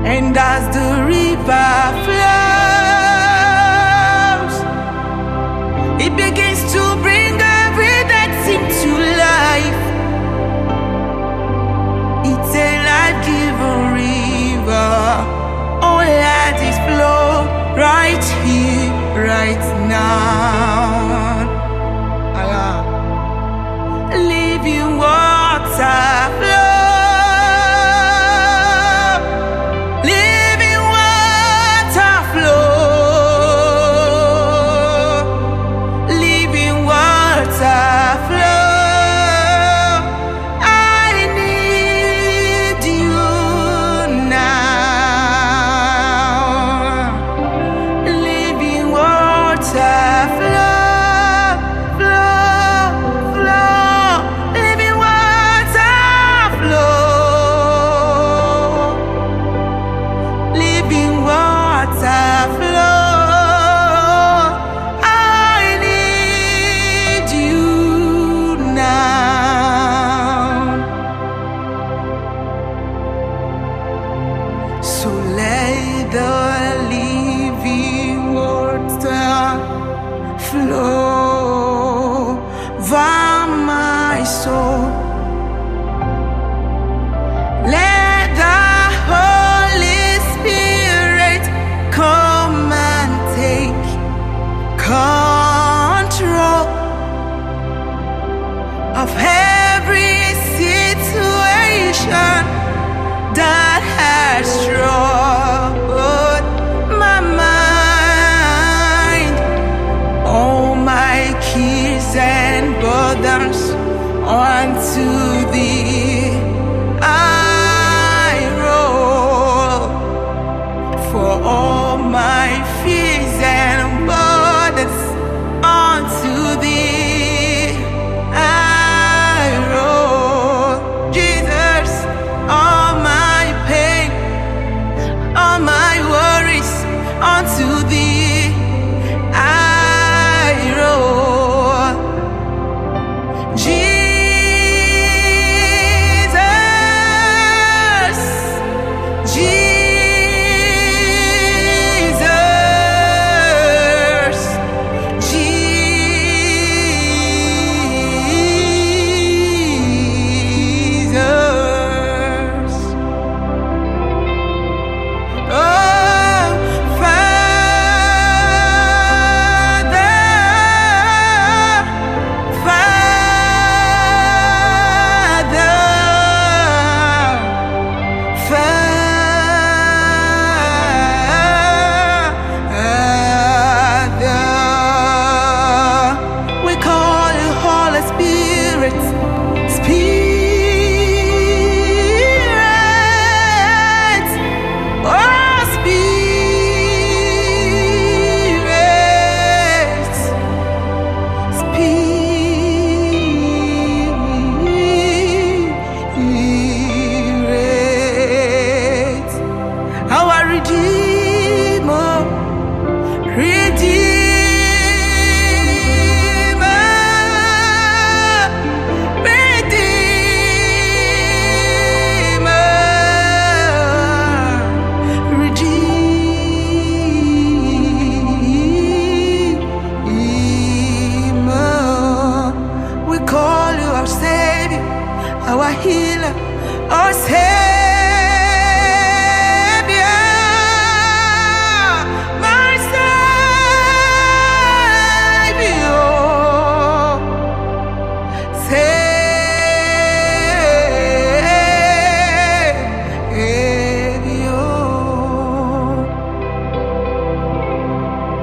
And as the river flows, it begins to bring every dead thing to life. It's a life-giving river. Oh, let it flow right here, right now. Living water flow. So let the living water flow over my soul. Let the Holy Spirit come and take control of every situation that has troubled my mind. All my cares and burdens onto thee I roll. For all my fears and burdens onto thee I roll. Jesus, all my pain, all my worries onto thee I roll. Jesus, Jesus, Jesus. Oh, Father, Father, Father, we call you Holy Spirit, Spirit, oh Spirit, Spirit, our Redeemer, Redeemer, Redeemer, Redeemer. We call you our Savior, our healer, our Savior.